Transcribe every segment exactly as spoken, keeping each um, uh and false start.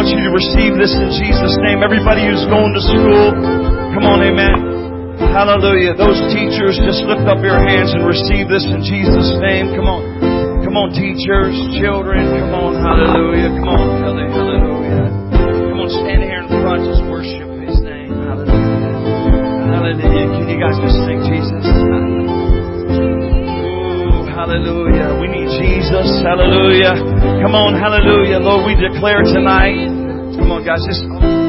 want you to receive this in Jesus' name. Everybody who's going to school, come on, amen. Hallelujah. Those teachers, just lift up your hands and receive this in Jesus' name. Come on. Come on, teachers, children. Come on, hallelujah. Come on, hallelujah. Come on, stand here in front. Just worship His name. Hallelujah. Hallelujah. Can you guys just sing Jesus? Ooh, hallelujah. We need Jesus. Hallelujah. Come on, hallelujah. Lord, we declare tonight. Come on, guys, just...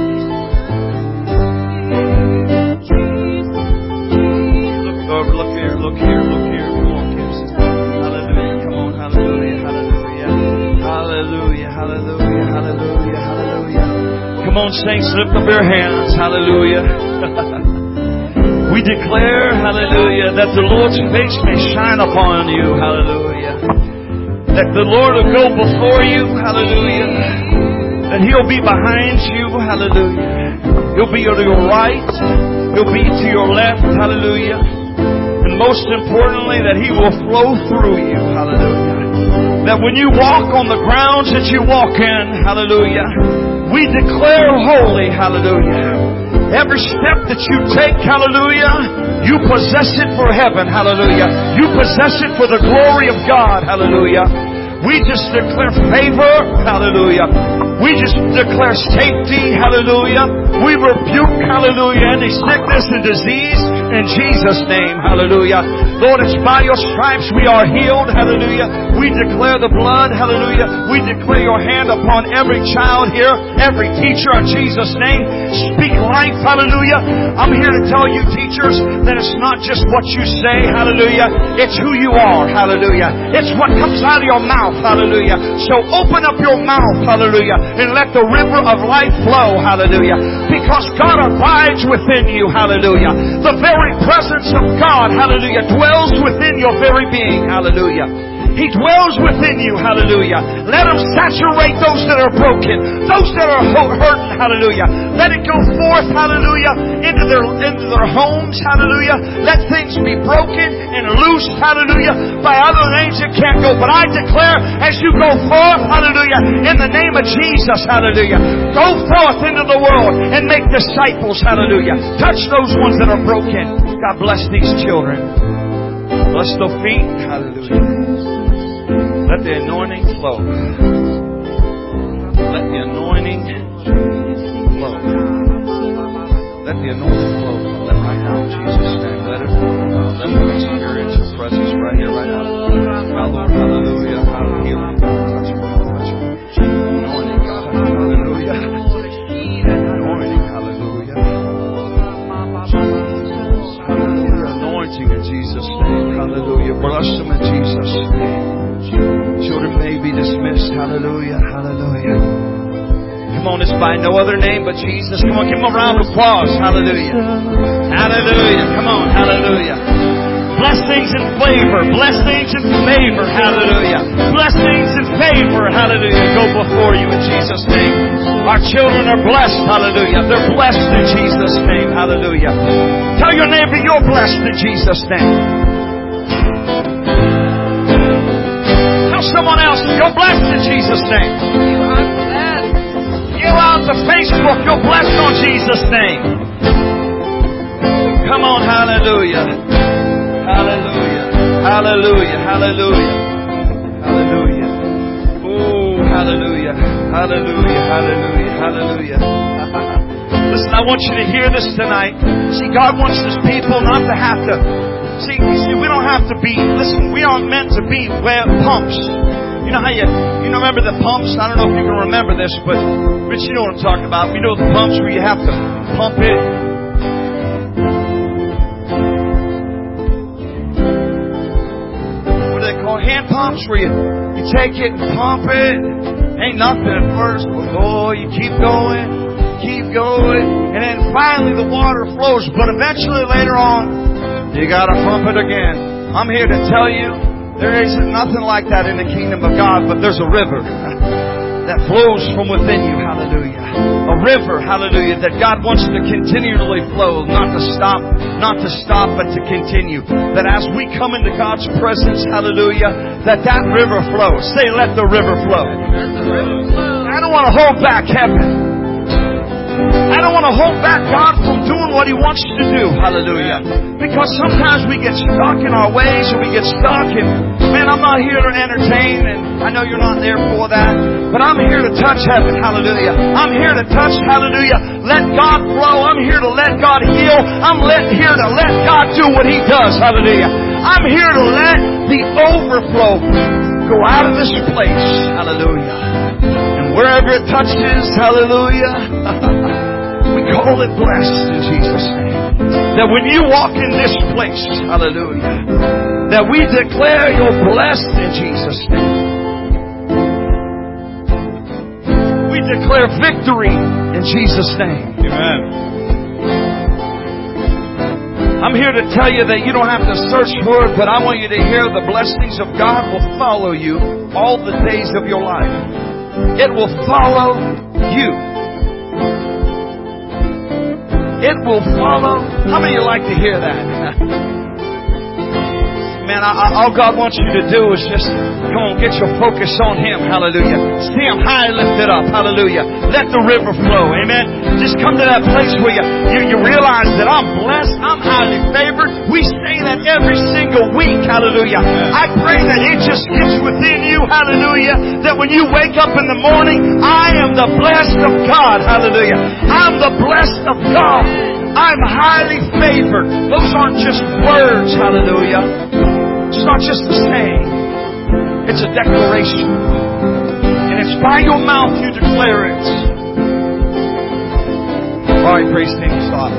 Look, look here, look here, look here. Come on, kids. Hallelujah. Come on, hallelujah, hallelujah. Hallelujah, hallelujah, hallelujah, hallelujah. Come on, saints, lift up your hands. Hallelujah. We declare, hallelujah, that the Lord's face may shine upon you. Hallelujah. That the Lord will go before you. Hallelujah. That He'll be behind you. Hallelujah. He'll be to your right. He'll be to your left. Hallelujah. And most importantly, that He will flow through you. Hallelujah. That when you walk on the grounds that you walk in, hallelujah, we declare holy. Hallelujah. Every step that you take, hallelujah, you possess it for heaven, hallelujah. You possess it for the glory of God, hallelujah. We just declare favor, hallelujah. We just declare safety, hallelujah. We rebuke, hallelujah, any sickness and disease in Jesus' name, hallelujah. Lord, it's by your stripes we are healed, hallelujah. We declare the blood, hallelujah. We declare your hand upon every child here, every teacher in Jesus' name. Speak life, hallelujah. I'm here to tell you, teachers, that it's not just what you say, hallelujah. It's who you are, hallelujah. It's what comes out of your mouth, hallelujah. So open up your mouth, hallelujah, and let the river of life flow, hallelujah. Because God abides within you, hallelujah. The very presence of God, hallelujah, dwells within your very being, hallelujah. He dwells within you, hallelujah. Let Him saturate those that are broken, those that are hurting, hallelujah. Let it go forth, hallelujah, into their into their homes, hallelujah. Let things be broken and loosed, hallelujah, by other names that can't go. But I declare, as you go forth, hallelujah, in the name of Jesus, hallelujah, go forth into the world and make disciples, hallelujah. Touch those ones that are broken. God bless these children. Bless their feet, hallelujah. Let the anointing flow. Let the anointing flow. Let the anointing flow. Let right now, in Jesus' name. Let it flow. Let it experience your presence right here, right now. Hallelujah. Hallelujah. Touch me. Touch me. Anointing, God. Hallelujah. Anointing. Hallelujah. Hallelujah. Anointing in Jesus' name. Hallelujah. Bless them in Jesus' name. Children may be dismissed. Hallelujah. Hallelujah. Come on, it's by no other name but Jesus. Come on, give Him a round of applause. Hallelujah. Hallelujah. Come on. Hallelujah. Blessings and favor. Blessings and favor. Hallelujah. Blessings and favor. Hallelujah. Go before you in Jesus' name. Our children are blessed. Hallelujah. They're blessed in Jesus' name. Hallelujah. Tell your neighbor you're blessed in Jesus' name. Someone else, you're blessed in Jesus' name. You are blessed. You out the Facebook, you're blessed on Jesus' name. Come on, hallelujah. Hallelujah. Hallelujah. Hallelujah. Hallelujah. Oh, hallelujah. Hallelujah. Hallelujah. Hallelujah. Listen, I want you to hear this tonight. See, God wants His people not to have to See, see, we don't have to be, listen, we aren't meant to be well, pumps. You know how you, you know, remember the pumps? I don't know if you can remember this, but, but you know what I'm talking about. You know the pumps where you have to pump it. What do they call hand pumps? Where you, you take it and pump it. Ain't nothing at first, but oh, you keep going, keep going, and then finally the water flows. But eventually later on, you gotta pump it again. I'm here to tell you, there isn't nothing like that in the kingdom of God, but there's a river that flows from within you. Hallelujah. A river, hallelujah, that God wants to continually flow, not to stop, not to stop, but to continue. That as we come into God's presence, hallelujah, that that river flows. Say, let the river flow. Let the river flow. I don't want to hold back heaven. I don't want to hold back God from doing what He wants to do. Hallelujah. Because sometimes we get stuck in our ways, or we get stuck and, man, I'm not here to entertain, and I know you're not there for that, but I'm here to touch heaven. Hallelujah. I'm here to touch, hallelujah, let God flow. I'm here to let God heal. I'm let, here to let God do what He does. Hallelujah. I'm here to let the overflow go out of this place. Hallelujah. And wherever it touches, hallelujah, we call it blessed in Jesus' name. That when you walk in this place, hallelujah, that we declare you're blessed in Jesus' name. We declare victory in Jesus' name. Amen. I'm here to tell you that you don't have to search for it, but I want you to hear the blessings of God will follow you all the days of your life. It will follow you. It will follow. How many of you like to hear that? Man, I, I, all God wants you to do is just, come on, get your focus on Him. Hallelujah. See Him high lifted up. Hallelujah. Let the river flow. Amen. Just come to that place where you, you, you realize that I'm blessed. I'm highly favored. We say that every single week. Hallelujah. I pray that it just gets within you. Hallelujah. That when you wake up in the morning, I am the blessed of God. Hallelujah. I'm the blessed of God. I'm highly favored. Those aren't just words. Hallelujah. It's not just a saying. It's a declaration. And it's by your mouth you declare it. Alright, praise team, stop.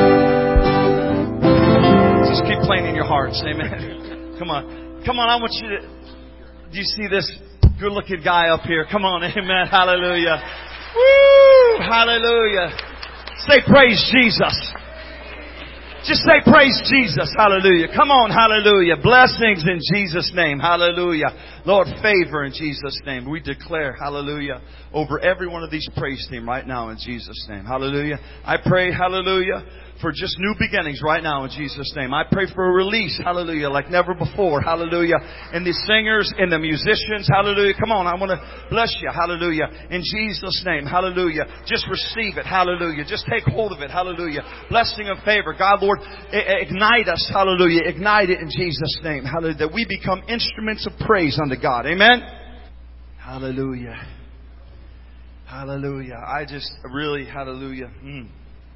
Just keep playing in your hearts. Amen. Come on. Come on, I want you to... Do you see this good looking guy up here? Come on, amen. Hallelujah. Woo! Hallelujah. Say praise Jesus. Just say praise Jesus. Hallelujah. Come on. Hallelujah. Blessings in Jesus' name. Hallelujah. Lord, favor in Jesus' name. We declare, hallelujah, over every one of these praise team right now in Jesus' name. Hallelujah. I pray, hallelujah, for just new beginnings right now in Jesus' name. I pray for a release, hallelujah, like never before, hallelujah. And the singers and the musicians, hallelujah. Come on, I want to bless you, hallelujah, in Jesus' name, hallelujah. Just receive it, hallelujah. Just take hold of it, hallelujah. Blessing of favor. God, Lord, ignite us, hallelujah. Ignite it in Jesus' name, hallelujah. That we become instruments of praise unto God. Amen? Hallelujah. Hallelujah. I just really, hallelujah. Mm.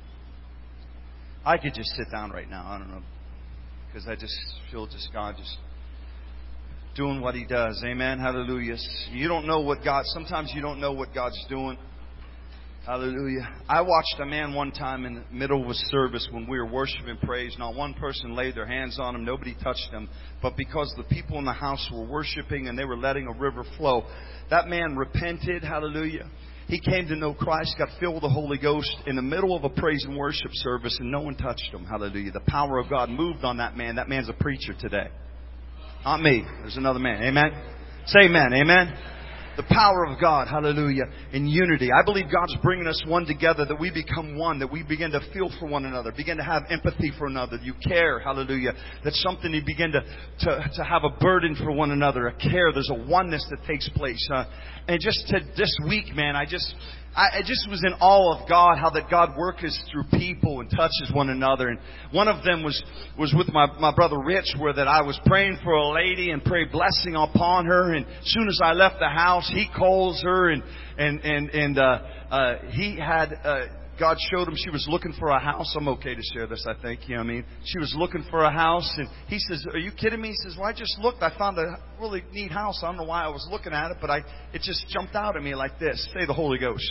I could just sit down right now. I don't know. Because I just feel just God just doing what He does. Amen. Hallelujah. You don't know what God... Sometimes you don't know what God's doing. Hallelujah. I watched a man one time in the middle of a service when we were worshiping praise. Not one person laid their hands on him. Nobody touched him. But because the people in the house were worshiping and they were letting a river flow, that man repented. Hallelujah. He came to know Christ, got filled with the Holy Ghost in the middle of a praise and worship service, and no one touched him. Hallelujah. The power of God moved on that man. That man's a preacher today. Not me. There's another man. Amen? Say amen. Amen? The power of God, hallelujah, in unity. I believe God's bringing us one together, that we become one, that we begin to feel for one another, begin to have empathy for another. You care, hallelujah. That's something you begin to, to, to have a burden for one another, a care. There's a oneness that takes place. Uh, and just to, this week, man, I just... I, I just was in awe of God, how that God works through people and touches one another. And one of them was, was with my, my brother Rich, where that I was praying for a lady and prayed blessing upon her. And as soon as I left the house, he calls her and, and, and, and, uh, uh, he had, uh, God showed him she was looking for a house. I'm okay to share this, I think. You know what I mean? She was looking for a house. And he says, "Are you kidding me?" He says, "Well, I just looked. I found a really neat house. I don't know why I was looking at it, but I it just jumped out at me like this." Say the Holy Ghost.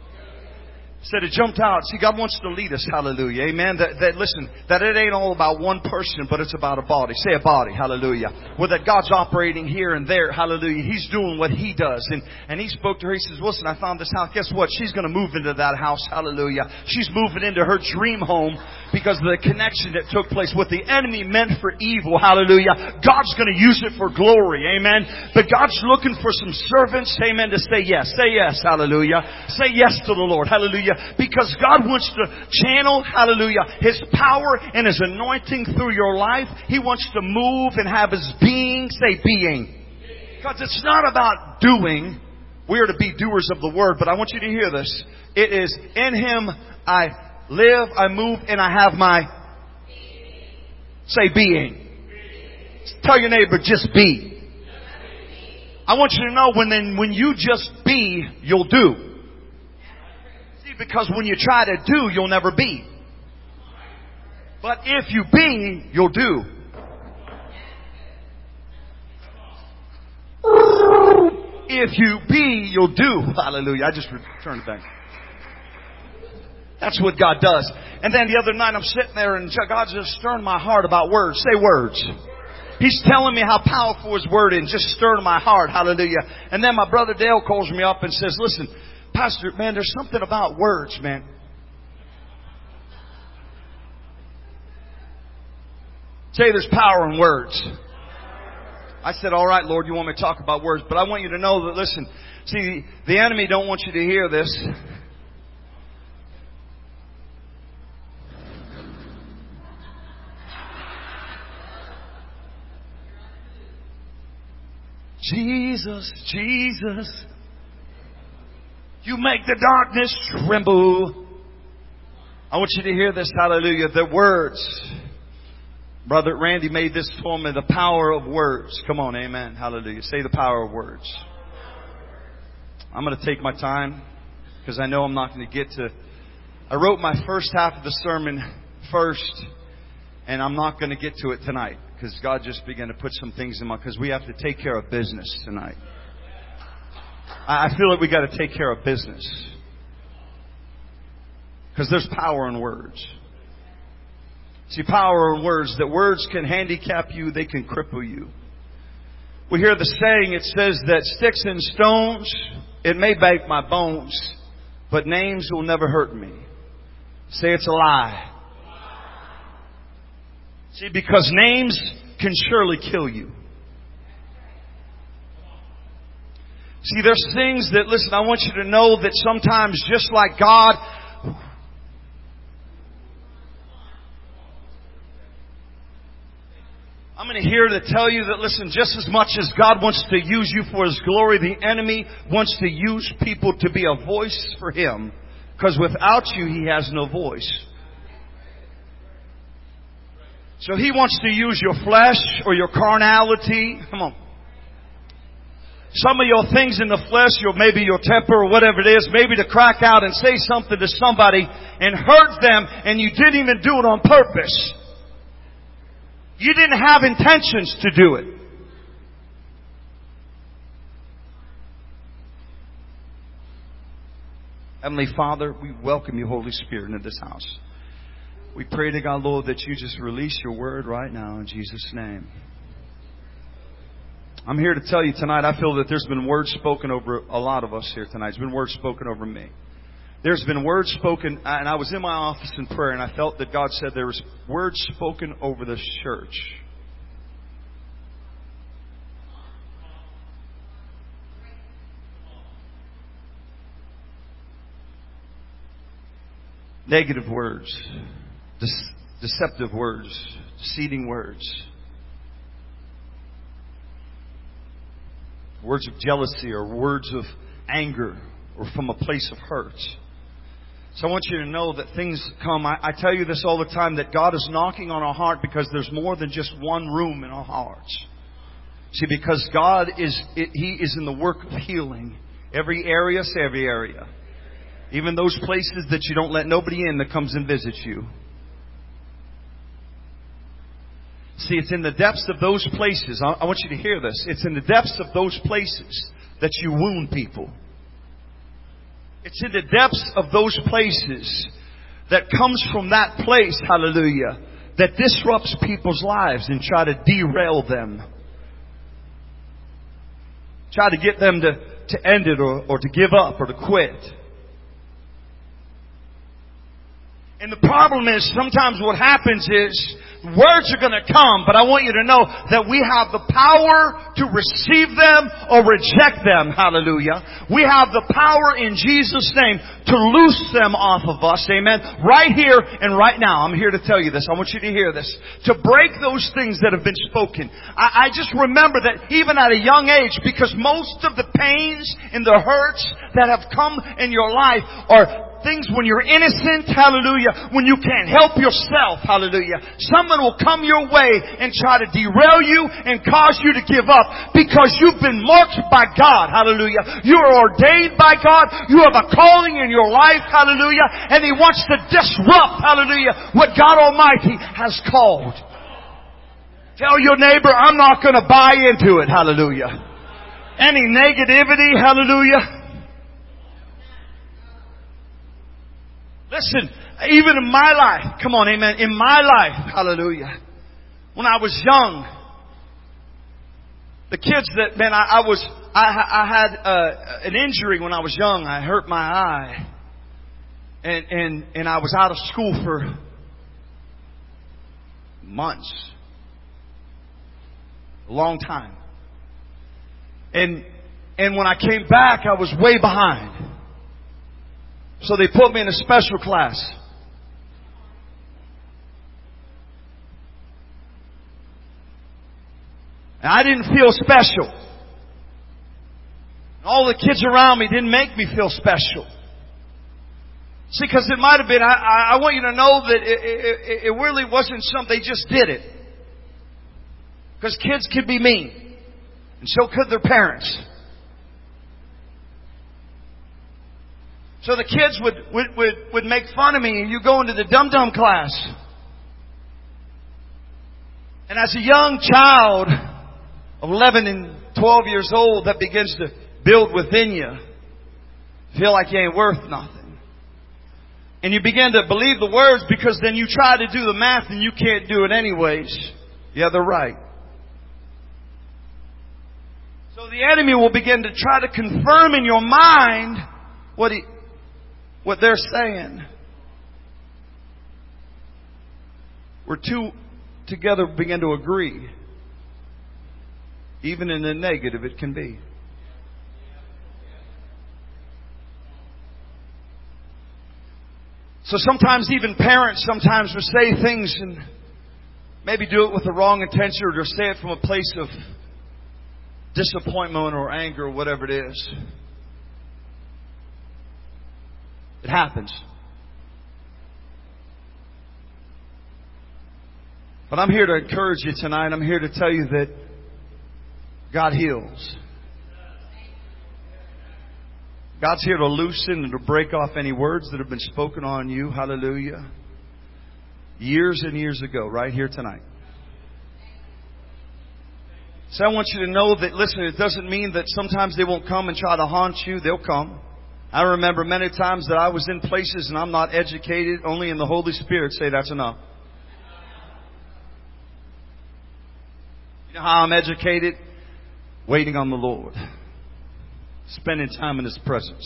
Said it jumped out. See, God wants to lead us. Hallelujah. Amen. That, that, listen, that it ain't all about one person, but it's about a body. Say a body. Hallelujah. Well, that God's operating here and there. Hallelujah. He's doing what He does. And, and He spoke to her. He says, "Listen, I found this house." Guess what? She's going to move into that house. Hallelujah. She's moving into her dream home because of the connection that took place. What the enemy meant for evil. Hallelujah. God's going to use it for glory. Amen. But God's looking for some servants. Amen. To say yes. Say yes. Hallelujah. Say yes to the Lord. Hallelujah. Because God wants to channel, hallelujah, His power and His anointing through your life. He wants to move and have His being, say being. Because it's not about doing, We are to be doers of the word, but I want you to hear this. It is in Him I live, I move, and I have my say being. Tell your neighbor, just be. I want you to know when then when you just be, you'll do. See, because when you try to do, you'll never be. But if you be, you'll do. If you be, you'll do. Hallelujah. I just returned it back. That's what God does. And then the other night I'm sitting there and God's just stirring my heart about words. Say words. He's telling me how powerful His word is, just stirring my heart. Hallelujah. And then my brother Dale calls me up and says, listen, Pastor, man, there's something about words, man. Say there's power in words. I said, all right, Lord, you want me to talk about words, but I want you to know that, listen, see, the enemy don't want you to hear this. Jesus, Jesus, you make the darkness tremble. I want you to hear this, hallelujah, the words. Brother Randy made this for me, the power of words. Come on, amen, hallelujah. Say the power of words. I'm going to take my time because I know I'm not going to get to... I wrote my first half of the sermon first, and I'm not going to get to it tonight because God just began to put some things in my... Because we have to take care of business tonight. I feel like we got to take care of business. Because there's power in words. See, power in words. That words can handicap you. They can cripple you. We hear the saying, it says that sticks and stones, it may break my bones, but names will never hurt me. Say it's a lie. See, because names can surely kill you. See, there's things that, listen, I want you to know that sometimes just like God... I'm going to here to tell you that, listen, just as much as God wants to use you for His glory, the enemy wants to use people to be a voice for Him. Because without you, he has no voice. So he wants to use your flesh or your carnality. Come on. Some of your things in the flesh, your maybe your temper or whatever it is, maybe to crack out and say something to somebody and hurt them, and you didn't even do it on purpose. You didn't have intentions to do it. Heavenly Father, we welcome you, Holy Spirit, into this house. We pray to God, Lord, that you just release your word right now in Jesus' name. I'm here to tell you tonight, I feel that there's been words spoken over a lot of us here tonight. There's been words spoken over me. There's been words spoken, and I was in my office in prayer, and I felt that God said there was words spoken over this church. Negative words, deceptive words, deceiving words. Words of jealousy or words of anger or from a place of hurt. So I want you to know that things come. I, I tell you this all the time, that God is knocking on our heart because there's more than just one room in our hearts. See, because God is, it, He is in the work of healing. Every area, say every area. Even those places that you don't let nobody in that comes and visits you. See, it's in the depths of those places. I, I want you to hear this. It's in the depths of those places that you wound people. It's in the depths of those places that comes from that place, hallelujah, that disrupts people's lives and try to derail them. Try to get them to, to end it or, or to give up or to quit. And the problem is sometimes what happens is words are going to come, but I want you to know that we have the power to receive them or reject them. Hallelujah. We have the power in Jesus' name to loose them off of us. Amen. Right here and right now. I'm here to tell you this. I want you to hear this. To break those things that have been spoken. I, I just remember that even at a young age, because most of the pains and the hurts that have come in your life are things when you're innocent, hallelujah, when you can't help yourself, hallelujah. Someone will come your way and try to derail you and cause you to give up because you've been marked by God, hallelujah. You are ordained by God. You have a calling in your life, hallelujah. And He wants to disrupt, hallelujah, what God Almighty has called. Tell your neighbor, I'm not going to buy into it, hallelujah. Any negativity, hallelujah. Listen, even in my life, come on, amen, in my life, hallelujah, when I was young, the kids that, man, I, I was, I, I had uh, an injury when I was young. I hurt my eye. And, and, and I was out of school for months. A long time. And, and when I came back, I was way behind. So they put me in a special class. And I didn't feel special. All the kids around me didn't make me feel special. See, because it might have been, I, I want you to know that it, it, it really wasn't something, they just did it. Because kids could be mean. And so could their parents. So the kids would, would, would, would make fun of me, and you go into the dum-dum class. And as a young child of eleven and twelve years old, that begins to build within you. Feel like you ain't worth nothing. And you begin to believe the words because then you try to do the math and you can't do it anyways. Yeah, they're right. So the enemy will begin to try to confirm in your mind what he... what they're saying. Where two together begin to agree. Even in the negative it can be. So sometimes even parents sometimes will say things and maybe do it with the wrong intention or say it from a place of disappointment or anger or whatever it is. It happens. But I'm here to encourage you tonight. I'm here to tell you that God heals. God's here to loosen and to break off any words that have been spoken on you. Hallelujah. Years and years ago, right here tonight. So I want you to know that, listen, it doesn't mean that sometimes they won't come and try to haunt you. They'll come. I remember many times that I was in places and I'm not educated, only in the Holy Spirit say that's enough. You know how I'm educated? Waiting on the Lord. Spending time in His presence.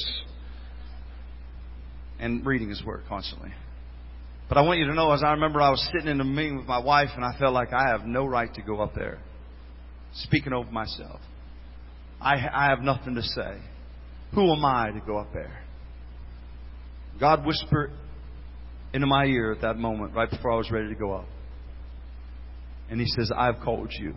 And reading His Word constantly. But I want you to know, as I remember I was sitting in a meeting with my wife and I felt like I have no right to go up there. Speaking over myself. I, I have nothing to say. Who am I to go up there? God whispered into my ear at that moment, right before I was ready to go up. And He says, I've called you.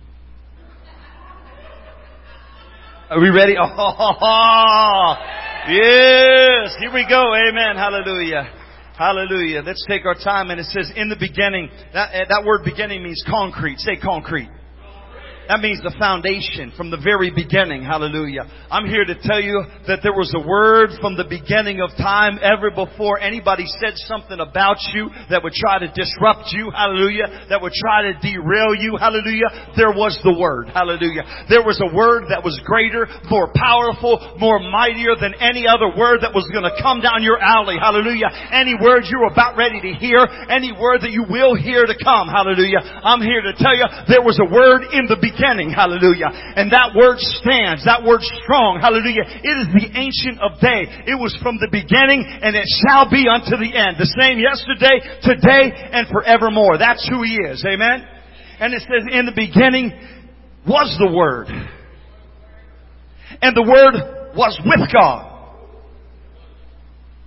Are we ready? Oh, yes. Here we go. Amen. Hallelujah. Hallelujah. Let's take our time. And it says, in the beginning, that, that word beginning means concrete. Say concrete. That means the foundation from the very beginning. Hallelujah. I'm here to tell you that there was a word from the beginning of time, ever before anybody said something about you that would try to disrupt you. Hallelujah. That would try to derail you. Hallelujah. There was the word. Hallelujah. There was a word that was greater, more powerful, more mightier than any other word that was going to come down your alley. Hallelujah. Any word you're about ready to hear, any word that you will hear to come. Hallelujah. I'm here to tell you there was a word in the beginning. Beginning, hallelujah. And that word stands. That word strong, hallelujah. It is the ancient of day. It was from the beginning and it shall be unto the end. The same yesterday, today, and forevermore. That's who He is. Amen. And it says in the beginning was the Word. And the Word was with God.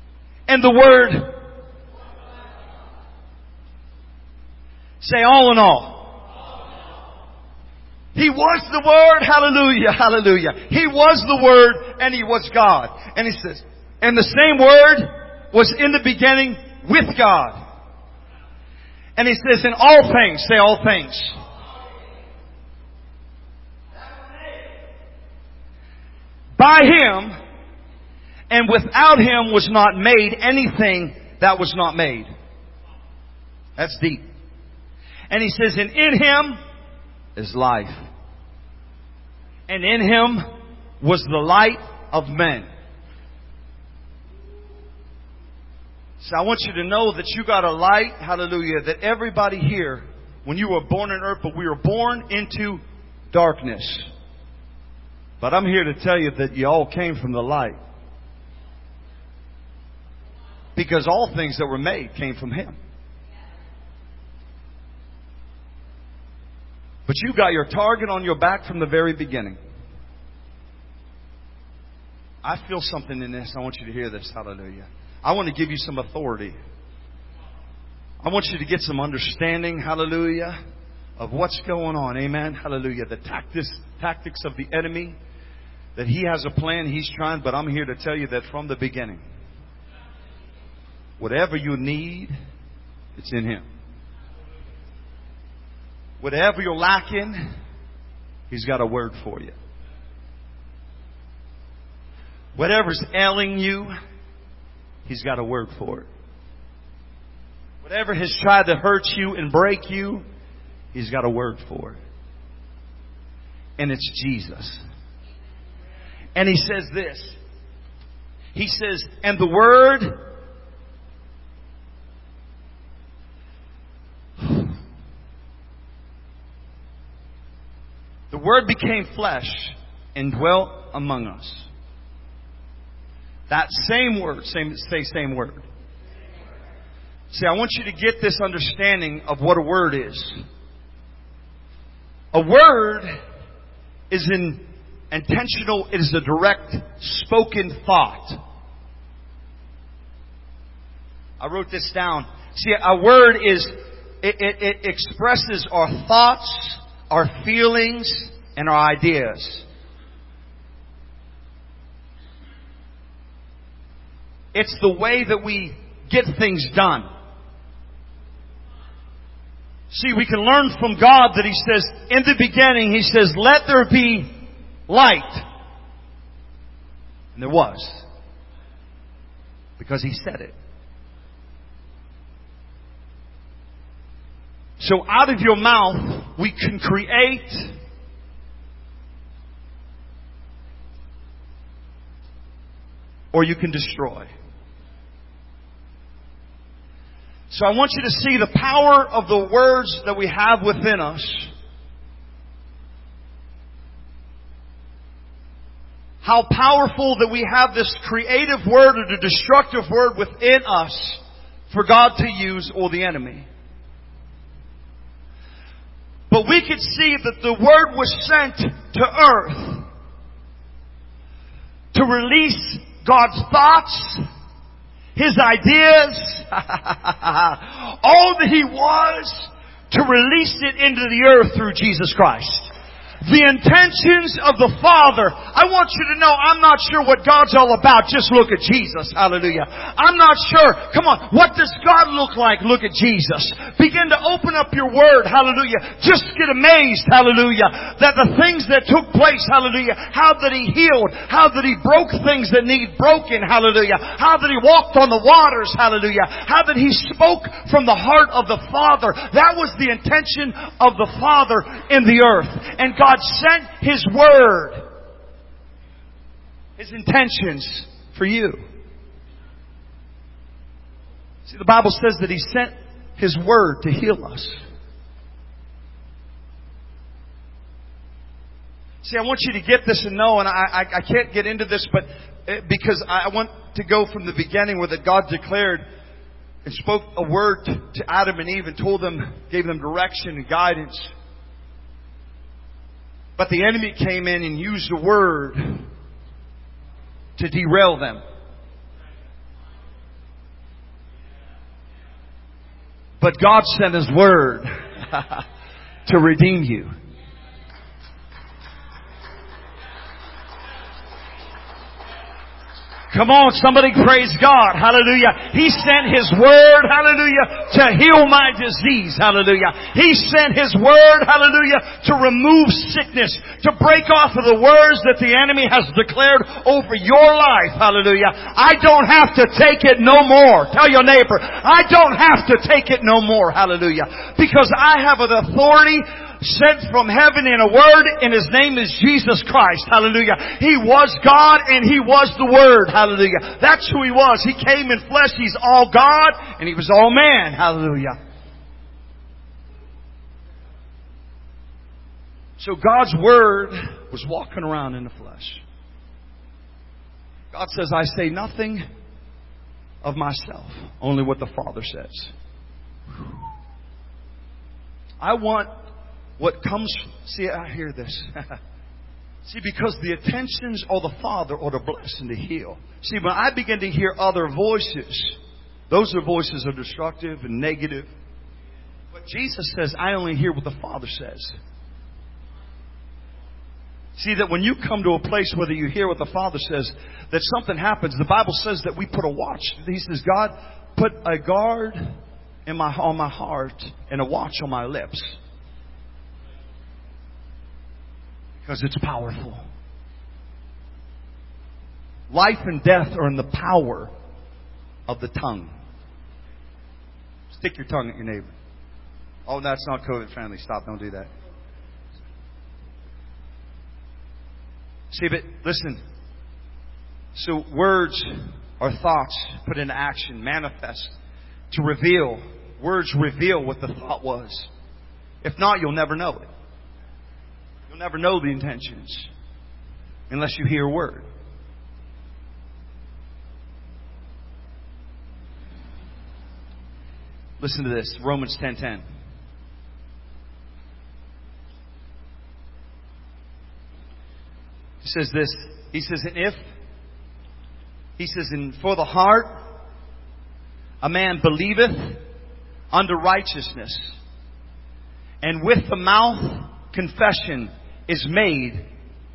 And the Word. Say all in all. He was the Word. Hallelujah. Hallelujah. He was the Word and He was God. And He says, and the same Word was in the beginning with God. And He says, in all things, say all things. By Him and without Him was not made anything that was not made. That's deep. And He says, and in Him is life. And in Him was the light of men. So I want you to know that you got a light, hallelujah, that everybody here, when you were born on earth, but we were born into darkness. But I'm here to tell you that you all came from the light. Because all things that were made came from Him. But you got your target on your back from the very beginning. I feel something in this. I want you to hear this. Hallelujah. I want to give you some authority. I want you to get some understanding, hallelujah, of what's going on. Amen. Hallelujah. The tactics, tactics of the enemy, that he has a plan, he's trying, but I'm here to tell you that from the beginning, whatever you need, it's in Him. Whatever you're lacking, He's got a word for you. Whatever's ailing you, He's got a word for it. Whatever has tried to hurt you and break you, He's got a word for it. And it's Jesus. And He says this. He says, and the Word The Word became flesh and dwelt among us. That same word, same, say same word. See, I want you to get this understanding of what a word is. A word is an intentional, it is a direct spoken thought. I wrote this down. See, a word is, it, it, it expresses our thoughts, our feelings, and our ideas. It's the way that we get things done. See, we can learn from God that He says, in the beginning, He says, let there be light. And there was. Because He said it. So out of your mouth, we can create or you can destroy. So I want you to see the power of the words that we have within us. How powerful that we have this creative word or the destructive word within us for God to use or the enemy. But we could see that the Word was sent to earth to release God's thoughts, His ideas, all that He was, to release it into the earth through Jesus Christ. The intentions of the Father. I want you to know, I'm not sure what God's all about. Just look at Jesus. Hallelujah. I'm not sure. Come on. What does God look like? Look at Jesus. Begin to open up your Word. Hallelujah. Just get amazed. Hallelujah. That the things that took place. Hallelujah. How that He healed. How that He broke things that need broken. Hallelujah. How that He walked on the waters. Hallelujah. How that He spoke from the heart of the Father. That was the intention of the Father in the earth. And God God sent His Word, His intentions for you. See, the Bible says that He sent His Word to heal us. See, I want you to get this and know, and I, I, I can't get into this, but because I want to go from the beginning where that God declared and spoke a word to Adam and Eve and told them, gave them direction and guidance. But the enemy came in and used the word to derail them. But God sent His Word to redeem you. Come on, somebody praise God. Hallelujah. He sent His Word, hallelujah, to heal my disease. Hallelujah. He sent His Word, hallelujah, to remove sickness, to break off of the words that the enemy has declared over your life. Hallelujah. I don't have to take it no more. Tell your neighbor, I don't have to take it no more. Hallelujah. Because I have an authority sent from heaven in a word, and His name is Jesus Christ. Hallelujah. He was God and He was the Word. Hallelujah. That's who He was. He came in flesh. He's all God and He was all man. Hallelujah. So God's Word was walking around in the flesh. God says, I say nothing of myself, only what the Father says. I want what comes, see, I hear this. See, because the intentions of the Father are to bless and to heal. See, when I begin to hear other voices, those are voices are destructive and negative. But Jesus says, I only hear what the Father says. See, that when you come to a place whether you hear what the Father says, that something happens. The Bible says that we put a watch. He says, God, put a guard in my, on my heart and a watch on my lips. Because it's powerful. Life and death are in the power of the tongue. Stick your tongue at your neighbor. Oh, that's not COVID friendly. Stop. Don't do that. See, but listen. So words are thoughts put into action, manifest, to reveal. Words reveal what the thought was. If not, you'll never know it. You'll never know the intentions unless you hear a word. Listen to this. Romans ten ten. He says this. He says, and if, he says, and for the heart, a man believeth unto righteousness, and with the mouth confession is made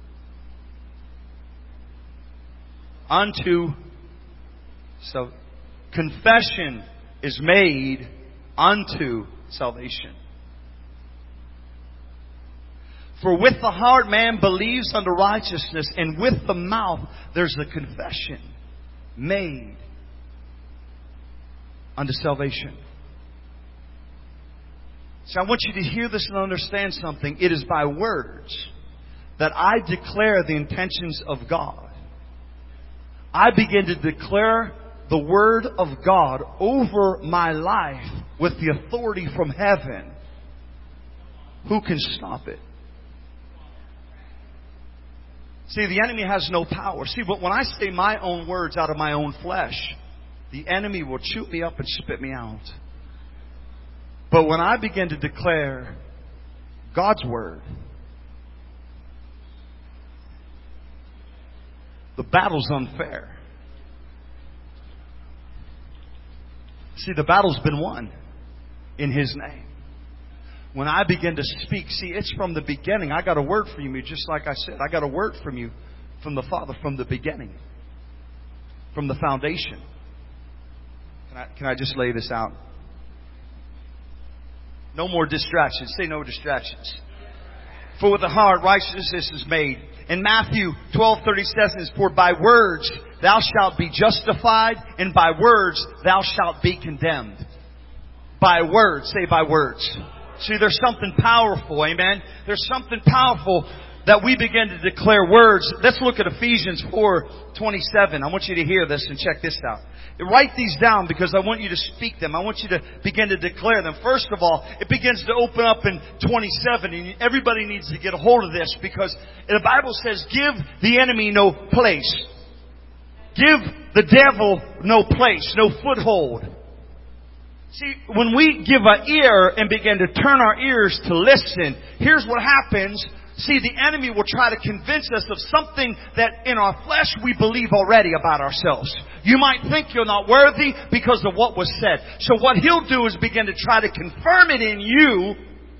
unto, so confession is made unto salvation. For with the heart man believes unto righteousness, and with the mouth there's a confession made unto salvation. So I want you to hear this and understand something. It is by words that I declare the intentions of God. I begin to declare the Word of God over my life with the authority from heaven. Who can stop it? See, the enemy has no power. See, but when I say my own words out of my own flesh, the enemy will chew me up and spit me out. But when I begin to declare God's Word, the battle's unfair. See, the battle's been won in His name. When I begin to speak, see, it's from the beginning. I got a word from you, just like I said. I got a word from you, from the Father, from the beginning, from the foundation. Can I, can I just lay this out? No more distractions. Say no distractions. For with the heart righteousness is made. In Matthew twelve thirty-seven is, for by words thou shalt be justified, and by words thou shalt be condemned. By words. Say by words. See, there's something powerful. Amen. There's something powerful that we begin to declare words. Let's look at Ephesians four twenty-seven. I want you to hear this and check this out. Write these down because I want you to speak them. I want you to begin to declare them. First of all, it begins to open up in twenty-seven. And everybody needs to get a hold of this because the Bible says, give the enemy no place. Give the devil no place, no foothold. See, when we give an ear and begin to turn our ears to listen, here's what happens. See, the enemy will try to convince us of something that in our flesh we believe already about ourselves. You might think you're not worthy because of what was said. So what he'll do is begin to try to confirm it in you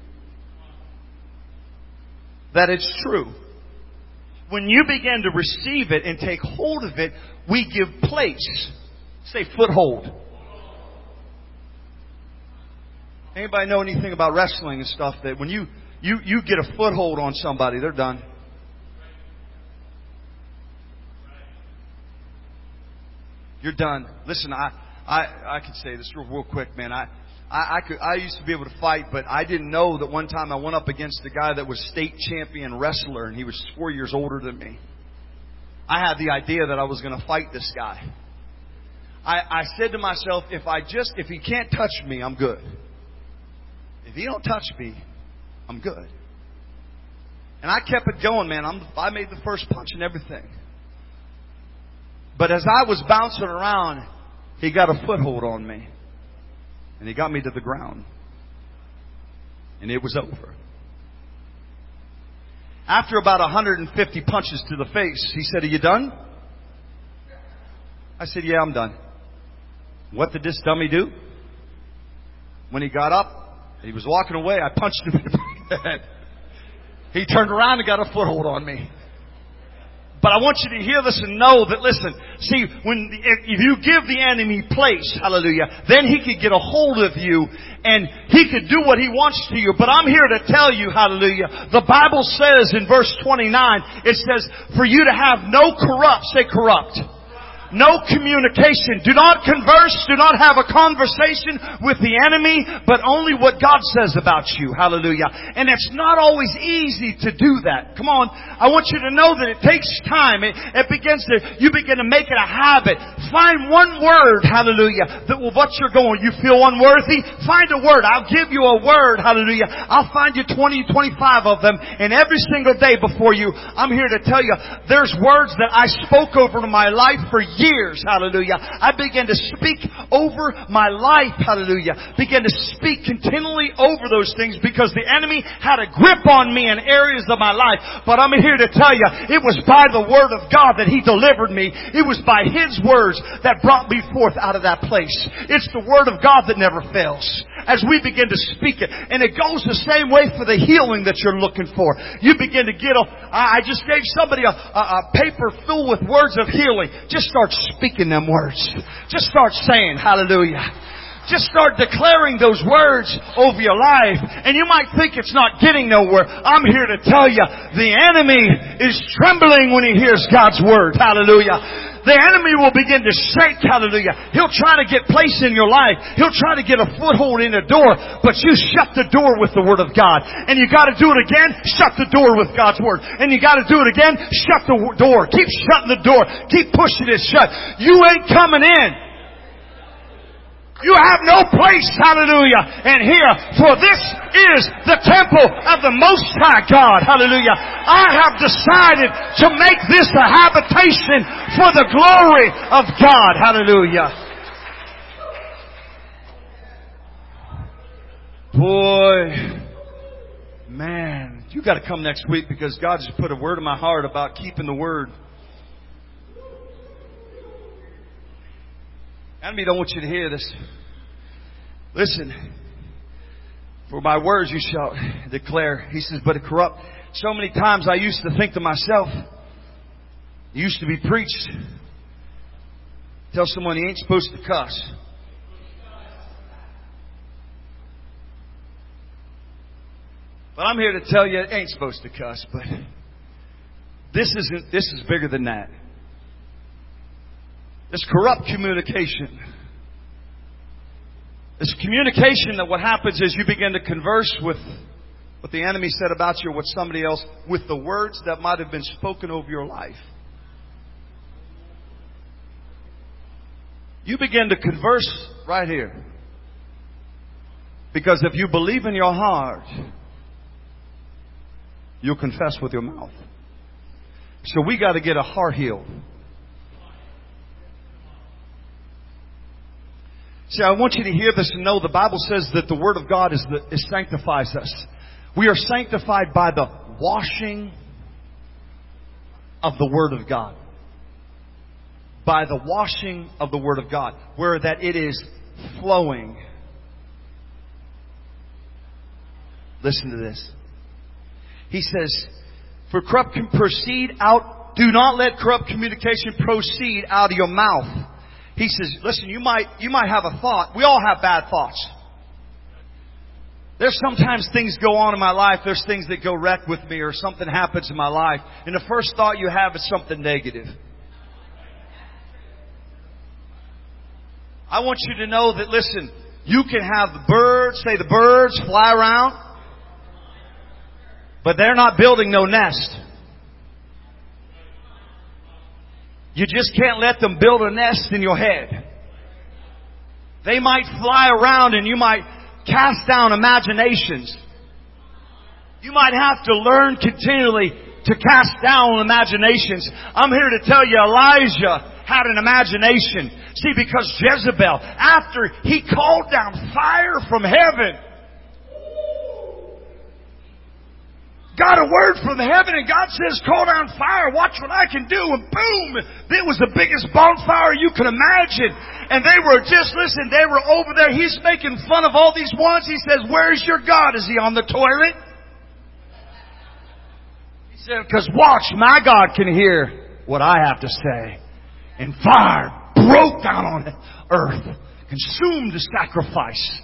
that it's true. When you begin to receive it and take hold of it, we give place. Say foothold. Anybody know anything about wrestling and stuff? That when you, you, you get a foothold on somebody, they're done. You're done. Listen, I, I, I could say this real, real quick, man. I, I, I could, I used to be able to fight, but I didn't know that one time I went up against a guy that was state champion wrestler, and he was four years older than me. I had the idea that I was going to fight this guy. I, I said to myself, if I just, if he can't touch me, I'm good. If he don't touch me, I'm good. And I kept it going, man. I'm, I made the first punch and everything. But as I was bouncing around, he got a foothold on me. And he got me to the ground. And it was over. After about one hundred fifty punches to the face, he said, "Are you done?" I said, "Yeah, I'm done." What did this dummy do? When he got up, he was walking away, I punched him in the head. He turned around and got a foothold on me. But I want you to hear this and know that, listen, see, when if you give the enemy place, hallelujah, then he could get a hold of you and he could do what he wants to you. But I'm here to tell you, hallelujah, the Bible says in verse twenty-nine, it says, for you to have no corrupt, say corrupt. No communication. Do not converse. Do not have a conversation with the enemy, but only what God says about you. Hallelujah. And it's not always easy to do that. Come on. I want you to know that it takes time. It, it begins to, you begin to make it a habit. Find one word, hallelujah, that will, what you're going, you feel unworthy? Find a word. I'll give you a word, hallelujah. I'll find you twenty, twenty-five of them, and every single day before you, I'm here to tell you, there's words that I spoke over to my life for years. Years, hallelujah. I began to speak over my life, hallelujah. Began to speak continually over those things because the enemy had a grip on me in areas of my life. But I'm here to tell you, it was by the word of God that He delivered me. It was by His words that brought me forth out of that place. It's the word of God that never fails. As we begin to speak it, and it goes the same way for the healing that you're looking for. You begin to get a, I just gave somebody a, a, a paper filled with words of healing. Just start speaking them words. Just start saying hallelujah. Just start declaring those words over your life. And you might think it's not getting nowhere. I'm here to tell you, the enemy is trembling when he hears God's word. Hallelujah. The enemy will begin to shake, hallelujah. He'll try to get place in your life. He'll try to get a foothold in a door, but you shut the door with the word of God. And you gotta do it again, shut the door with God's word. And you gotta do it again, shut the door. Keep shutting the door. Keep pushing it shut. You ain't coming in. You have no place, hallelujah, and here, for this is the temple of the Most High God, hallelujah. I have decided to make this a habitation for the glory of God, hallelujah. Boy, man, you got to come next week because God just put a word in my heart about keeping the word. Enemy don't want you to hear this. Listen, for by words you shall declare. He says, but it corrupt. So many times I used to think to myself, it used to be preached. Tell someone he ain't supposed to cuss. But I'm here to tell you it ain't supposed to cuss, but this isn't, this is bigger than that. This corrupt communication. This communication that what happens is you begin to converse with what the enemy said about you or what somebody else with the words that might have been spoken over your life. You begin to converse right here. Because if you believe in your heart, you'll confess with your mouth. So we got to get a heart healed. See, I want you to hear this and know the Bible says that the Word of God is the, is sanctifies us. We are sanctified by the washing of the Word of God. by the washing of the Word of God, where that it is flowing. Listen to this. He says, for corrupt can proceed out, do not let corrupt communication proceed out of your mouth. He says, listen, you might, you might have a thought. We all have bad thoughts. There's sometimes things go on in my life. There's things that go wreck with me, or something happens in my life. And the first thought you have is something negative. I want you to know that, listen, you can have the birds, say the birds fly around, but they're not building no nest. You just can't let them build a nest in your head. They might fly around and you might cast down imaginations. You might have to learn continually to cast down imaginations. I'm here to tell you, Elijah had an imagination. See, because Jezebel, after he called down fire from heaven, got a word from heaven, and God says, call down fire, watch what I can do, and boom, it was the biggest bonfire you can imagine. And they were just, listen, they were over there, he's making fun of all these ones. He says, where's your God? Is he on the toilet? He said, because watch, my God can hear what I have to say. And fire broke down on earth, consumed the sacrifice.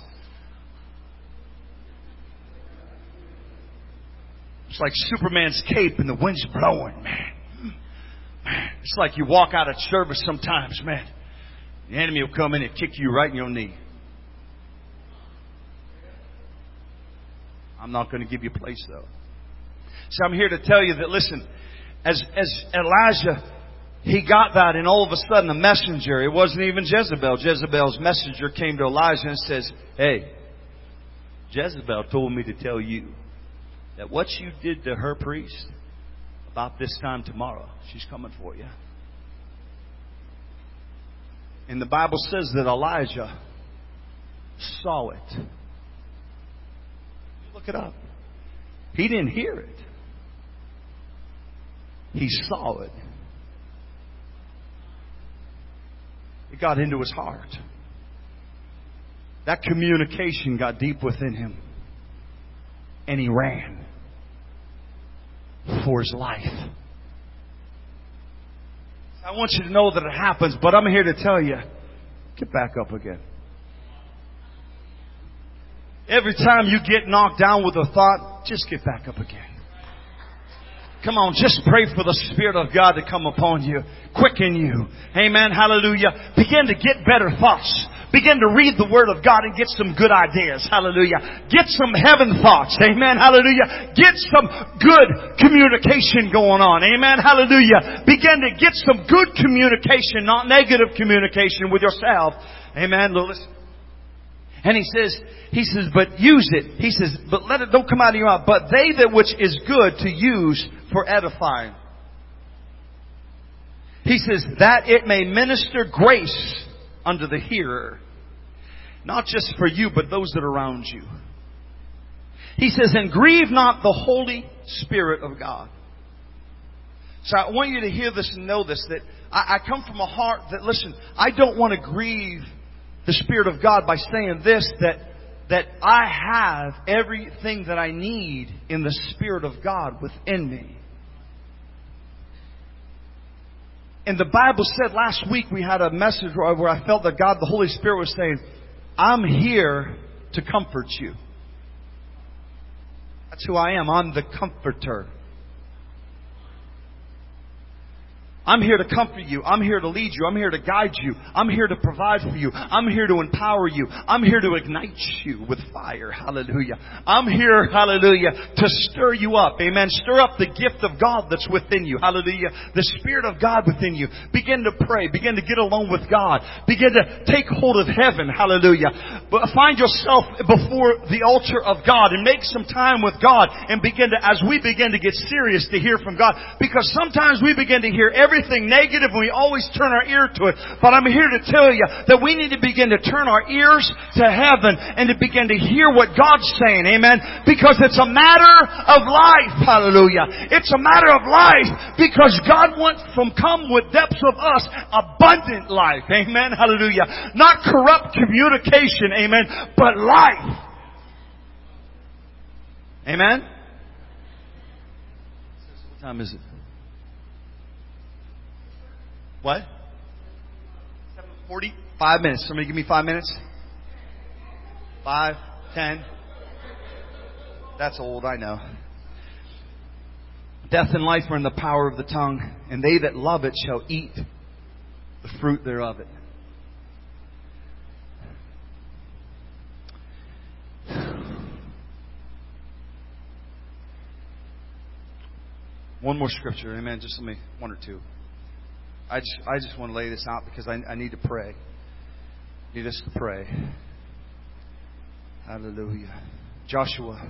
It's like Superman's cape and the wind's blowing, man. Man, it's like you walk out of service sometimes, man. The enemy will come in and kick you right in your knee. I'm not going to give you a place, though. So I'm here to tell you that, listen, as, as Elijah, he got that, and all of a sudden a messenger, it wasn't even Jezebel. Jezebel's messenger came to Elijah and says, hey, Jezebel told me to tell you that what you did to her priest, about this time tomorrow, she's coming for you. And the Bible says that Elijah saw it. Look it up. He didn't hear it. He saw it. It got into his heart. That communication got deep within him. And he ran for his life. I want you to know that it happens, but I'm here to tell you, get back up again. Every time you get knocked down with a thought, just get back up again. Come on, just pray for the Spirit of God to come upon you, quicken you. Amen, hallelujah. Begin to get better thoughts. Begin to read the Word of God and get some good ideas. Hallelujah. Get some heaven thoughts. Amen. Hallelujah. Get some good communication going on. Amen. Hallelujah. Begin to get some good communication, not negative communication with yourself. Amen. Listen. And he says, he says, but use it. He says, but let it don't come out of your mouth. But they that which is good to use for edifying. He says, that it may minister grace unto the hearer. Not just for you, but those that are around you. He says, and grieve not the Holy Spirit of God. So I want you to hear this and know this, that I, I come from a heart that, listen, I don't want to grieve the Spirit of God by saying this, that, that I have everything that I need in the Spirit of God within me. And the Bible said last week we had a message where I felt that God, the Holy Spirit, was saying, I'm here to comfort you. That's who I am. I'm the comforter. I'm here to comfort you. I'm here to lead you. I'm here to guide you. I'm here to provide for you. I'm here to empower you. I'm here to ignite you with fire. Hallelujah. I'm here, hallelujah, to stir you up. Amen. Stir up the gift of God that's within you. Hallelujah. The Spirit of God within you. Begin to pray. Begin to get alone with God. Begin to take hold of heaven. Hallelujah. But find yourself before the altar of God and make some time with God and begin to, as we begin to get serious to hear from God, because sometimes we begin to hear every everything negative and we always turn our ear to it. But I'm here to tell you that we need to begin to turn our ears to heaven and to begin to hear what God's saying. Amen. Because it's a matter of life. Hallelujah. It's a matter of life because God wants to come with depths of us abundant life. Amen. Hallelujah. Not corrupt communication. Amen. But life. Amen. What time is it? What? seven forty? Five minutes. Somebody give me five minutes. Five, ten. That's old, I know. Death and life are in the power of the tongue, and they that love it shall eat the fruit thereof. It. One more scripture, amen. Just let me, one or two. I just, I just want to lay this out because I, I need to pray. I need us to pray. Hallelujah. Joshua.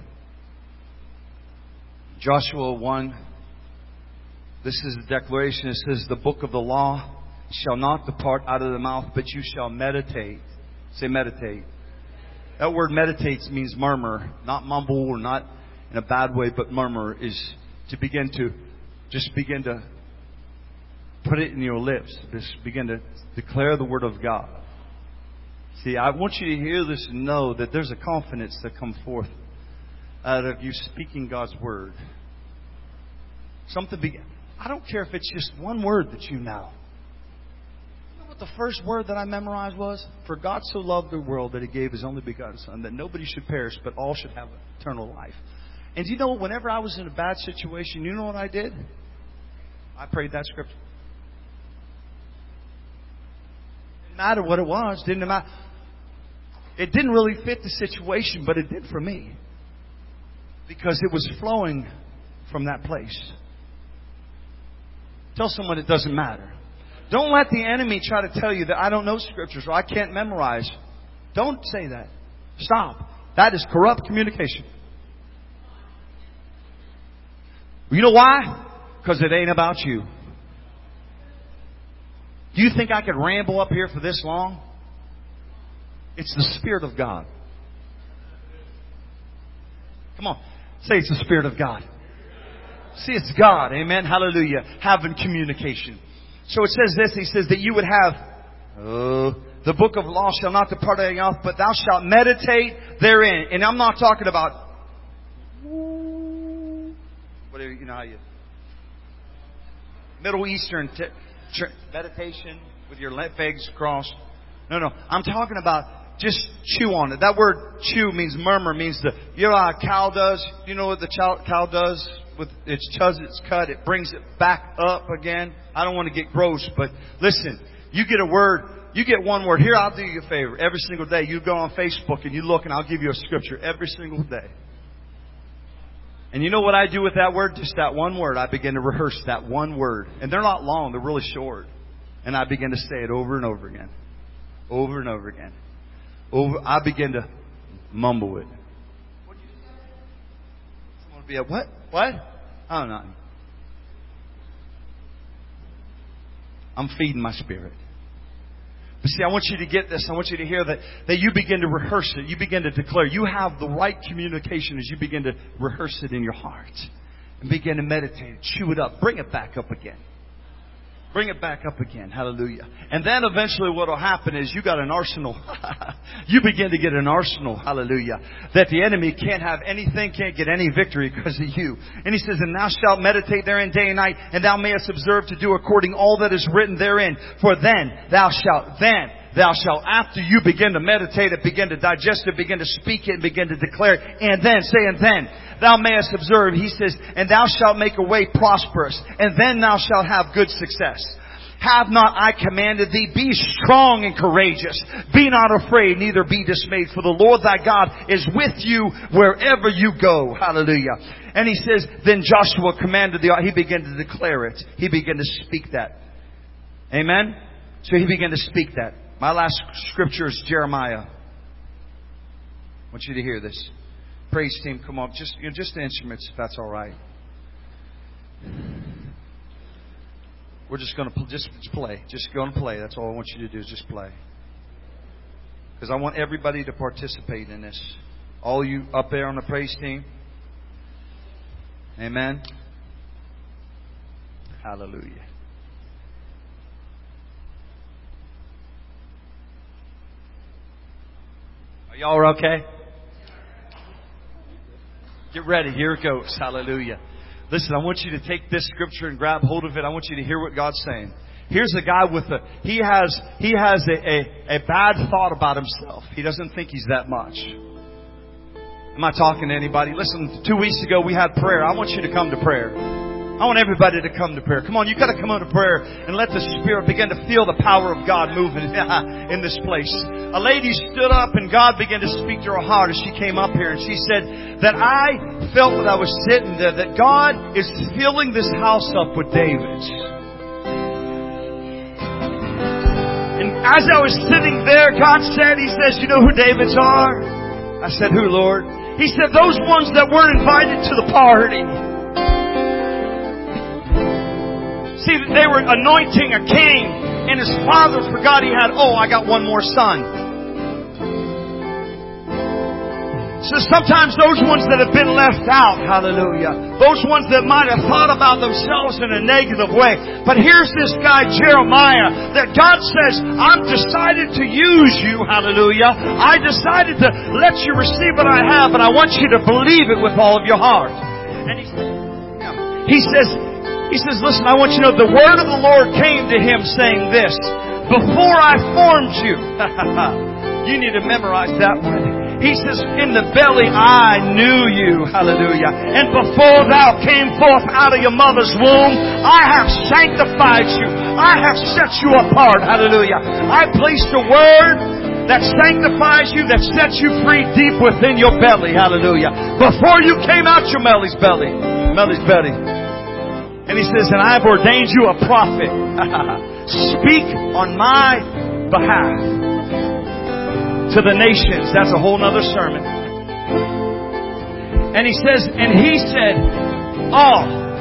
Joshua one. This is the declaration. It says, the book of the law shall not depart out of the mouth, but you shall meditate. Say meditate. That word meditate means murmur, not mumble or not in a bad way, but murmur is to begin to just begin to put it in your lips. Just begin to declare the word of God. See, I want you to hear this and know that there's a confidence that comes forth out of you speaking God's word. Something be, I don't care if it's just one word that you know. You know what the first word that I memorized was? For God so loved the world that He gave His only begotten Son, that nobody should perish, but all should have eternal life. And you know, whenever I was in a bad situation, you know what I did? I prayed that scripture. Didn't matter what it was. Didn't matter. It didn't really fit the situation, but it did for me. Because it was flowing from that place. Tell someone it doesn't matter. Don't let the enemy try to tell you that I don't know scriptures or I can't memorize. Don't say that. Stop. That is corrupt communication. You know why? Because it ain't about you. Do you think I could ramble up here for this long? It's the Spirit of God. Come on. Say it's the Spirit of God. See, it's God. Amen. Hallelujah. Having communication. So it says this. He says that you would have, oh, the book of law shall not depart out of your mouth, but thou shalt meditate therein. And I'm not talking about, whatever, you know how you, Middle Eastern t- tr- meditation with your legs crossed. No, no. I'm talking about just chew on it. That word chew means murmur, means the, you know how a cow does? You know what the cow, cow does? With its chuz, its cut, it brings it back up again. I don't want to get gross, but listen, you get a word, you get one word. Here, I'll do you a favor. Every single day, you go on Facebook and you look and I'll give you a scripture every single day. And you know what I do with that word? Just that one word. I begin to rehearse that one word. And they're not long. They're really short. And I begin to say it over and over again. Over and over again. Over. I begin to mumble it. What did you say? Someone would be like, what? What? I don't know. I'm feeding my spirit. But see, I want you to get this. I want you to hear that, that you begin to rehearse it. You begin to declare. You have the right communication as you begin to rehearse it in your heart. And begin to meditate. Chew it up. Bring it back up again. Bring it back up again. Hallelujah. And then eventually what will happen is you got an arsenal. You begin to get an arsenal. Hallelujah. That the enemy can't have anything, can't get any victory because of you. And he says, and thou shalt meditate therein day and night, and thou mayest observe to do according all that is written therein. For then thou shalt, then thou shalt, after you begin to meditate it, begin to digest it, begin to speak it, and begin to declare it, and then, say, and then thou mayest observe, he says, and thou shalt make a way prosperous, and then thou shalt have good success. Have not I commanded thee? Be strong and courageous. Be not afraid, neither be dismayed. For the Lord thy God is with you wherever you go. Hallelujah. And he says, then Joshua commanded the, he began to declare it. He began to speak that. Amen? So he began to speak that. My last scripture is Jeremiah. I want you to hear this. Praise team, come on. Just, you know, just the instruments, if that's all right. We're just going to just play. Just go and play. That's all I want you to do is just play. Because I want everybody to participate in this. All you up there on the praise team. Amen. Hallelujah. Are y'all okay? Get ready. Here it goes. Hallelujah. Listen, I want you to take this scripture and grab hold of it. I want you to hear what God's saying. Here's a guy with a, he has, he has a, a, a bad thought about himself. He doesn't think he's that much. Am I talking to anybody? Listen, two weeks ago we had prayer. I want you to come to prayer. I want everybody to come to prayer. Come on, you got to come on to prayer and let the Spirit begin to feel the power of God moving in this place. A lady stood up and God began to speak to her heart as she came up here, and she said that I felt when I was sitting there that God is filling this house up with Davids. And as I was sitting there, God said, He says, you know who Davids are? I said, who, Lord? He said, those ones that weren't invited to the party. See, they were anointing a king, and his father forgot he had, oh, I got one more son. So sometimes those ones that have been left out, hallelujah, those ones that might have thought about themselves in a negative way. But here's this guy, Jeremiah, that God says, I've decided to use you, hallelujah. I decided to let you receive what I have, and I want you to believe it with all of your heart. And he, he says, He says, listen, I want you to know the word of the Lord came to him saying this, before I formed you. You need to memorize that one. He says, in the belly I knew you. Hallelujah. And before thou came forth out of your mother's womb, I have sanctified you. I have set you apart. Hallelujah. I placed a word that sanctifies you, that sets you free deep within your belly. Hallelujah. Before you came out your Melly's belly. Melly's belly. And he says, and I've ordained you a prophet. Speak on my behalf to the nations. That's a whole nother sermon. And he says, and he said, oh,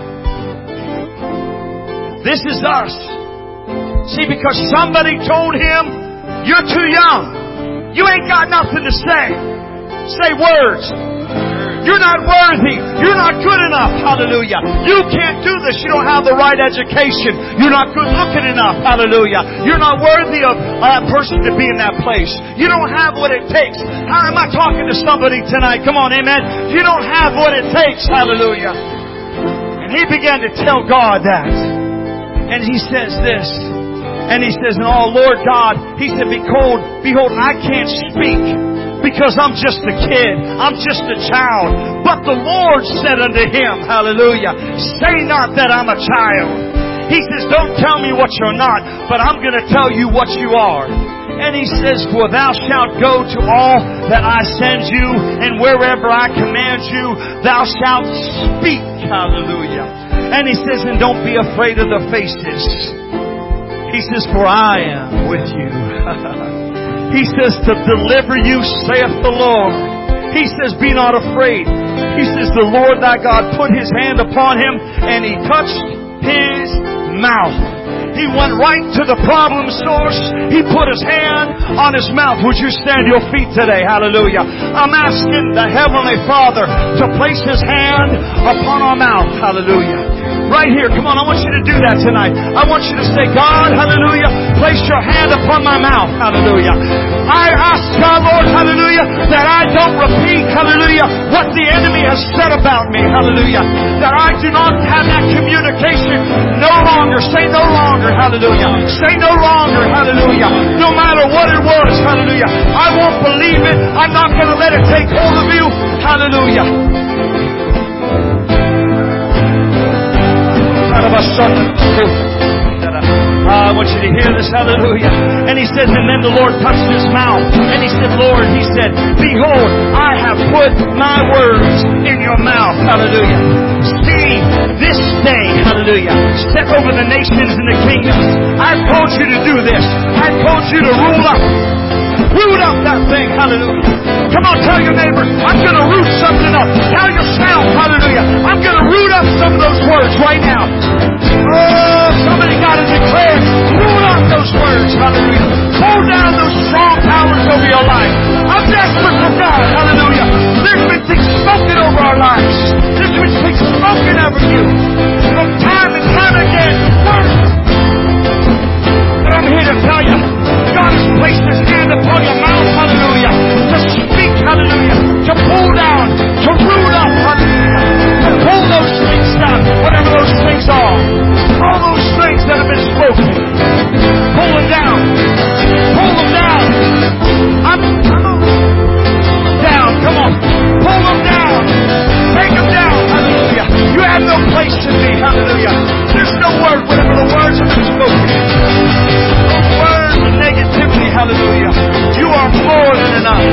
this is us. See, because somebody told him, you're too young. You ain't got nothing to say. Say words. You're not worthy. You're not good enough. Hallelujah. You can't do this. You don't have the right education. You're not good looking enough. Hallelujah. You're not worthy of a person to be in that place. You don't have what it takes. How am I talking to somebody tonight? Come on, amen. You don't have what it takes. Hallelujah. And he began to tell God that. And he says this. And he says, oh Lord God, he said, behold, behold, I can't speak, because I'm just a kid. I'm just a child. But the Lord said unto him, hallelujah, say not that I'm a child. He says, don't tell me what you're not, but I'm going to tell you what you are. And he says, for thou shalt go to all that I send you, and wherever I command you, thou shalt speak. Hallelujah. And he says, and don't be afraid of the faces. He says, for I am with you. He says, to deliver you, saith the Lord. He says, be not afraid. He says, the Lord thy God put his hand upon him, and he touched his mouth. He went right to the problem source. He put his hand on his mouth. Would you stand to your feet today? Hallelujah. I'm asking the Heavenly Father to place his hand upon our mouth. Hallelujah. Right here. Come on, I want you to do that tonight. I want you to say, God, hallelujah, place your hand upon my mouth. Hallelujah. I ask God, Lord, hallelujah, that I don't repeat, hallelujah, what the enemy has said about me. Hallelujah. That I do not have that communication no longer. Say no longer. Hallelujah. Say no longer. Hallelujah. No matter what it was. Hallelujah. I won't believe it. I'm not going to let it take hold of you. Hallelujah. I want you to hear this, hallelujah. And he says, and then the Lord touched his mouth. And he said, Lord, he said, behold, I have put my words in your mouth, hallelujah. See, this day, hallelujah, set over the nations and the kingdoms. I've told you to do this. I've told you to rule up. Root up that thing, hallelujah. Come on, tell your neighbor, I'm going to root something up. Tell yourself, hallelujah, I'm going to root up some of those words right now. Oh, somebody got out and declare, rule out those words, hallelujah. Pull down those strong powers over your life. I'm desperate for God, hallelujah. There's been things spoken over our lives. There's been things spoken over you. From time and time again, words. But I'm here to tell you, God has placed His hand upon your mouth, hallelujah, to speak, hallelujah, to pull down, to root up, hallelujah, to pull those things down, whatever those things are. All those things that have been spoken. Pull them down. Pull them down. I'm, I'm down. Come on. Pull them down. Take them down. Hallelujah. You have no place in me. Hallelujah. There's no word. Whatever the words have been spoken. Those words of negativity. Hallelujah. You are more than enough.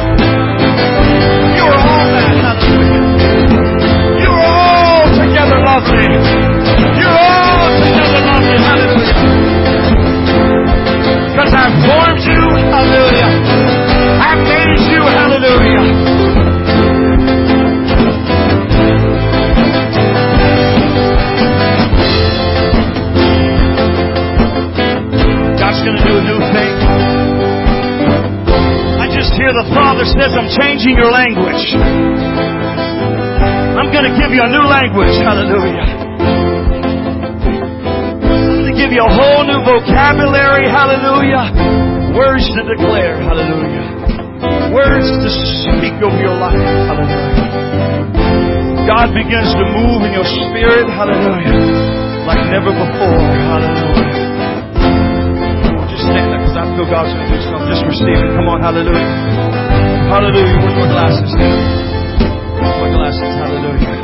You are all that. Hallelujah. You are all together lovely. You're all together lovely. Hallelujah. Because I've formed you. Hallelujah. I've made you. Hallelujah. God's going to do a new thing. I just hear the Father says, I'm changing your language. I'm going to give you a new language. Hallelujah. Give you a whole new vocabulary, hallelujah. Words to declare, hallelujah. Words to speak over your life, hallelujah. God begins to move in your spirit, hallelujah, like never before, hallelujah. Just stand there because I feel God's going to do something. Just receive it. Come on, hallelujah. Hallelujah. Where's my glasses? Where's my glasses? Hallelujah.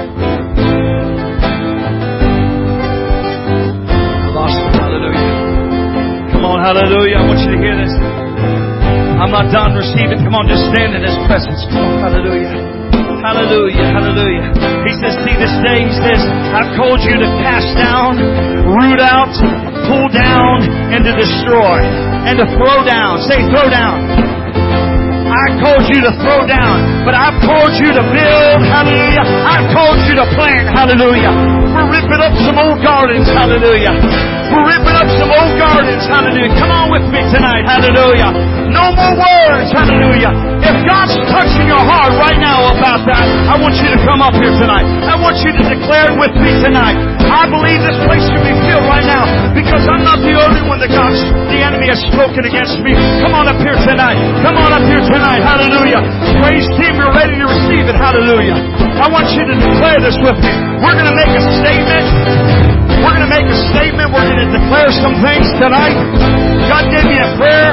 Hallelujah. I want you to hear this. I'm not done. Receive it. Come on, just stand in His presence. Come on. Hallelujah. Hallelujah. Hallelujah. He says, see this day, He says, I've called you to cast down, root out, pull down, and to destroy, and to throw down. Say throw down. I called you to throw down, but I've called you to build, hallelujah. I've called you to plant, hallelujah. We're ripping up some old gardens, hallelujah. We're ripping up some old gardens, hallelujah. Come on with me tonight, hallelujah. No more words, hallelujah. If God's touching your heart right now about that, I want you to come up here tonight. I want you to declare it with me tonight. I believe this place should be filled right now because I'm not the only one that God's, the enemy has spoken against me. Come on up here tonight. Come on up here tonight, hallelujah. Praise team, you're ready to receive it, hallelujah. I want you to declare this with me. We're going to make a statement. We're going to make a statement. We're going to declare some things tonight. God gave me a prayer.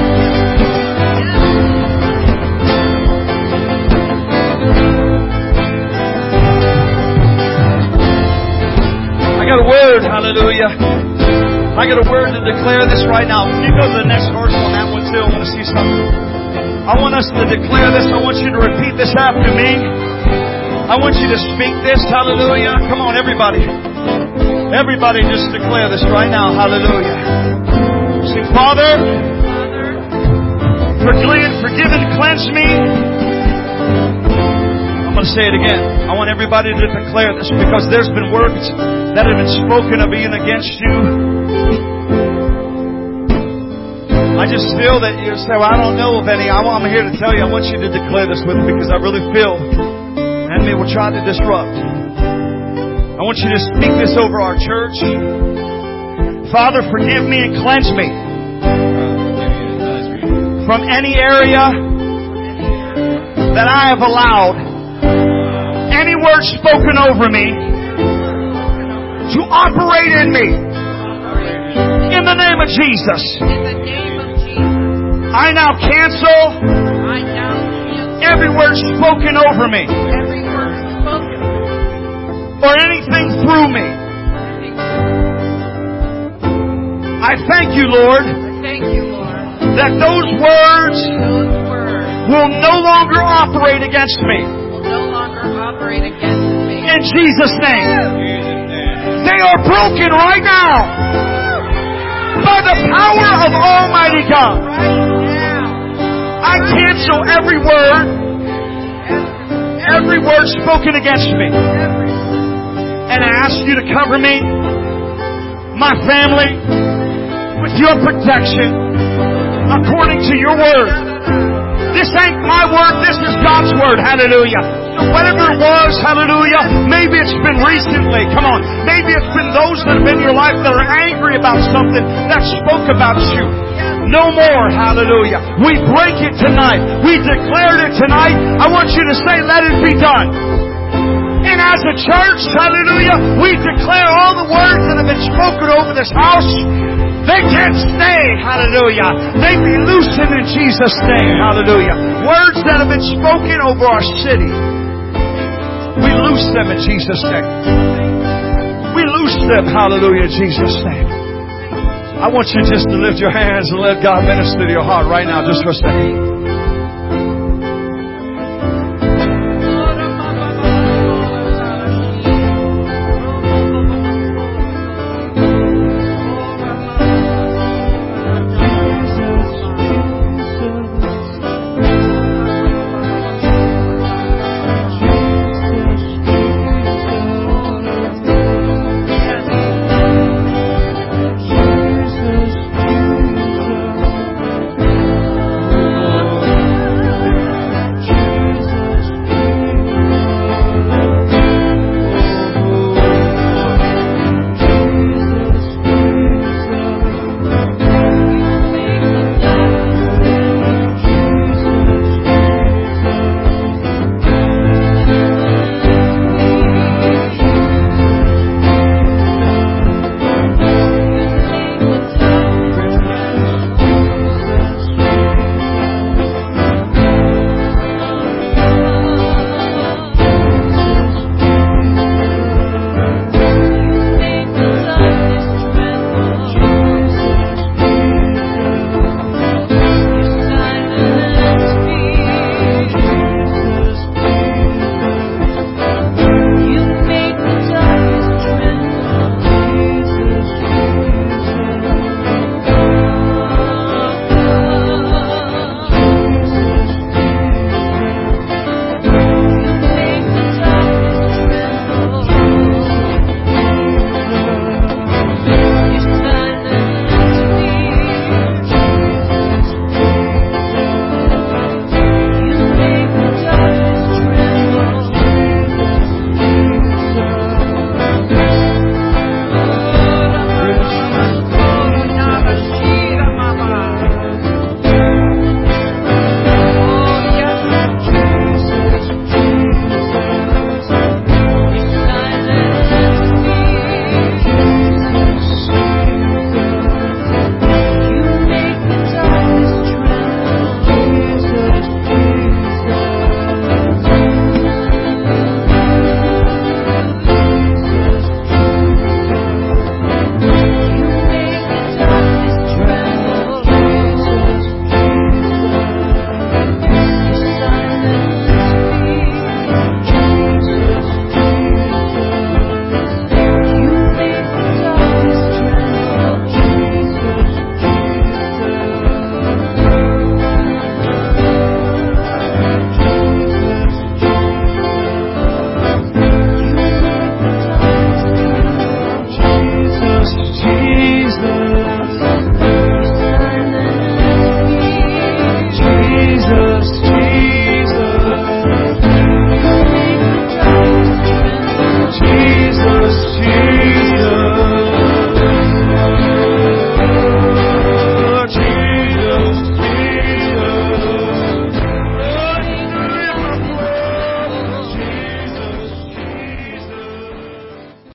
I got a word, hallelujah. I got a word to declare this right now. Can you go to the next verse on that one too? I want to see something. I want us to declare this. I want you to repeat this after me. I want you to speak this, hallelujah. Come on, everybody. Everybody just declare this right now, hallelujah. Say, Father, forgive, forgive and cleanse me. I'm going to say it again. I want everybody to declare this because there's been words that have been spoken of being against you. I just feel that you say, well, I don't know of any. I'm here to tell you, I want you to declare this with me because I really feel the enemy will try to disrupt. I want you to speak this over our church. Father, forgive me and cleanse me from any area that I have allowed any word spoken over me to operate in me. In the name of Jesus. I now cancel every word spoken over me or anything through me. I thank you, Lord, that those words will no longer operate against me. In Jesus' name. They are broken right now by the power of Almighty God. I cancel every word, every word spoken against me. And I ask you to cover me my family, with your protection, according to your word. This ain't my word, this is God's word. Hallelujah. So whatever it was, hallelujah, maybe it's been recently, come on, maybe it's been those that have been in your life that are angry about something that spoke about you. No more, hallelujah. We break it tonight. We declared it tonight. I want you to say, let it be done. And as a church, hallelujah, we declare all the words that have been spoken over this house. They can't stay, hallelujah. They be loosened in Jesus' name, hallelujah. Words that have been spoken over our city, we loose them in Jesus' name. We loose them, hallelujah, in Jesus' name. I want you just to lift your hands and let God minister to your heart right now, just for a second.